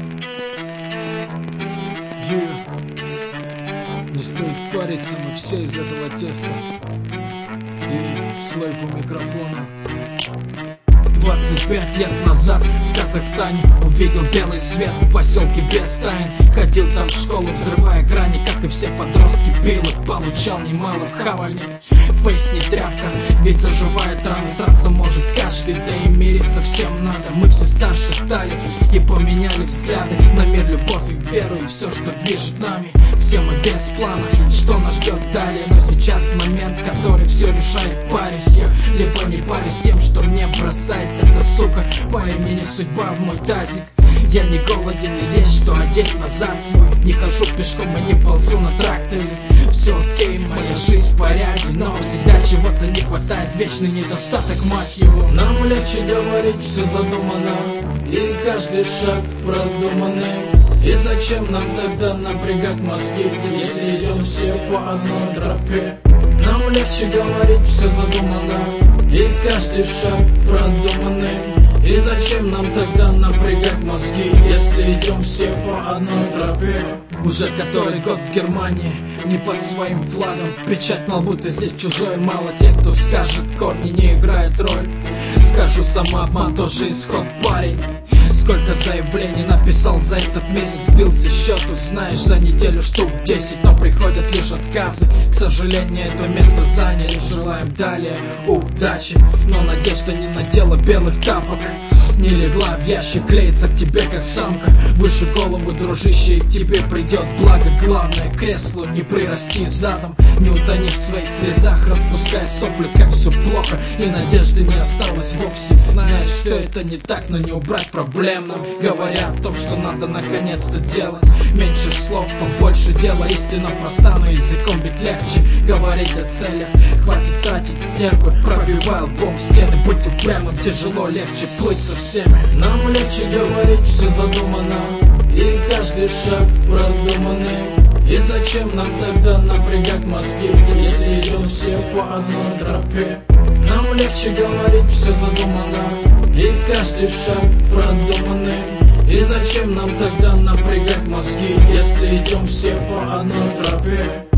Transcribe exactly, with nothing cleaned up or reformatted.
Не стоит париться, мы все из этого теста. И слайв у микрофона. Двадцать пять лет назад в Казахстане увидел белый свет в поселке Бестайн. Ходил там в школу, взрывая грани, как и все подростки. Пил и получал немало в хавальне. Фейс не тряпка, ведь заживает раны. Сраться может каждый, да и мириться всем надо. Мы все старше стали и поменяли взгляды на мир, любовь и веру, и все, что движет нами. Все мы без плана, что нас ждет далее. Но сейчас момент, который все решает. Парюсь я, либо не парюсь тем, что мне бросает эта сука по имени судьба в мой тазик. Я не голоден и есть что одеть назад свой. Не хожу пешком и не ползу на тракторе. Все окей, моя жизнь в порядке, но всегда чего-то не хватает. Вечный недостаток, мать его. Нам легче говорить, все задумано, и каждый шаг продуманный. И зачем нам тогда напрягать мозги, если идем все по одной тропе? Нам легче говорить, все задумано, и каждый шаг продуманный. И зачем нам тогда напрягать мозги, если идем все по одной тропе? Уже который год в Германии, не под своим флагом. Печать на лбу, ты здесь чужой, мало тех, кто скажет, корни не играют роль. Скажу, самообман тоже исход, парень. Сколько заявлений написал за этот месяц, сбился счету, знаешь, за неделю штук десять, но приходят лишь отказы. К сожалению, это место заняли, желаем далее удачи, но надежда не надела белых тапок. Не легла в ящик, клеится к тебе как самка. Выше головы, дружище, и к тебе придет благо. Главное, к креслу не прирасти задом, не утони в своих слезах, распускай сопли, как все плохо, и надежды не осталось вовсе. Знаешь, все это не так, но не убрать проблем нам. Говоря о том, что надо наконец-то делать меньше слов, побольше дела. Истина проста, но языком ведь легче говорить о целях. Хватит тратить нервы, пробивай лбом стены. Быть упрямым тяжело, легче плыть со всеми. Нам легче говорить, все задумано, и каждый шаг продуманный. И зачем нам тогда напрягать мозги, если идем все по одной тропе? Нам легче говорить, все задумано, и каждый шаг продуманный. И зачем нам тогда напрягать мозги, если идем все по одной тропе?